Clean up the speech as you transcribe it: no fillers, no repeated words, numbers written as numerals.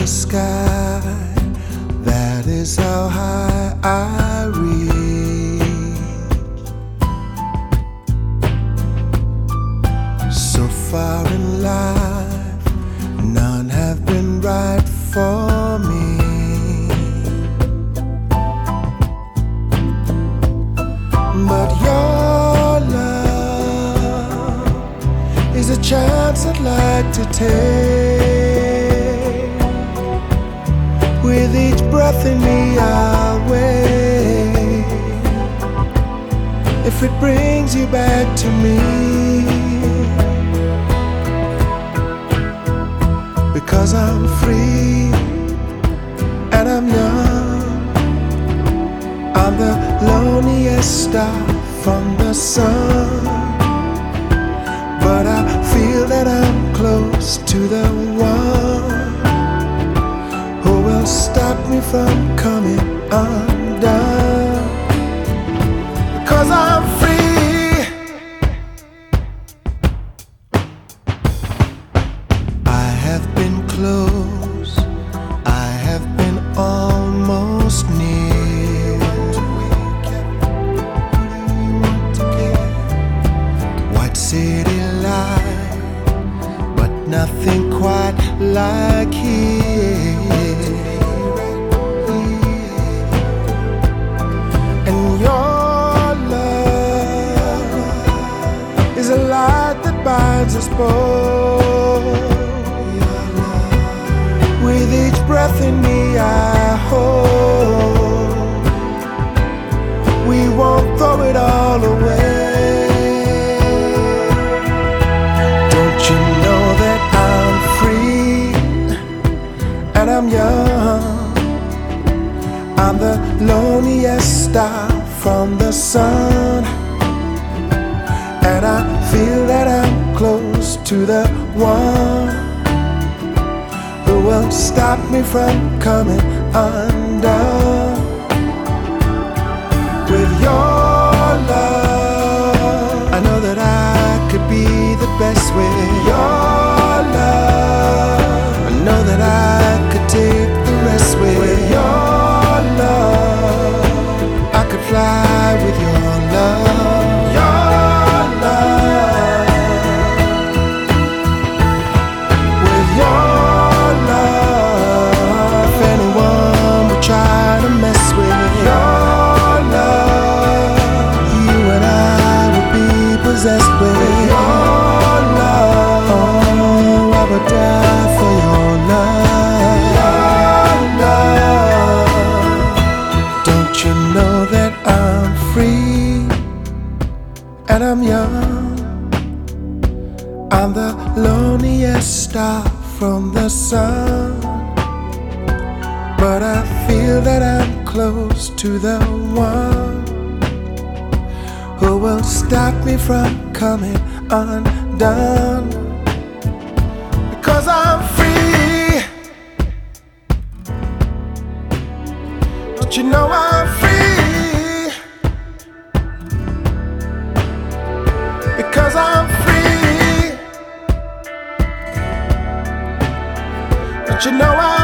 the sky. That is how high I reach. So far in life, none have been right for me. But your love is a chance I'd like to take. With each breath in me I'll wait. If it brings you back to me, because I'm free and I'm young. I'm the loneliest star from the sun, but I feel that I'm close to the one who will stop me from coming undone. Because I'm free. I have been close, I have been almost near. City life, but nothing quite like here. And your love is a light that binds us both. With each breath in me I hold. We won't throw it all away. And I'm young. I'm the loneliest star from the sun, and I feel that I'm close to the one who will stop me from coming undone. With your love, I know that I could be the best with your love. I know that I could take the rest with your love. I could fly with your love. Your love. With your love. If anyone would try to mess with your love, you and I would be possessed with your love. Oh, I would die for your love. Your love. Don't you know that I'm free and I'm young? I'm the loneliest star from the sun, but I feel that I'm close to the one who will stop me from coming undone. Because I'm free. Don't you know I'm free? Because I'm free. Don't you know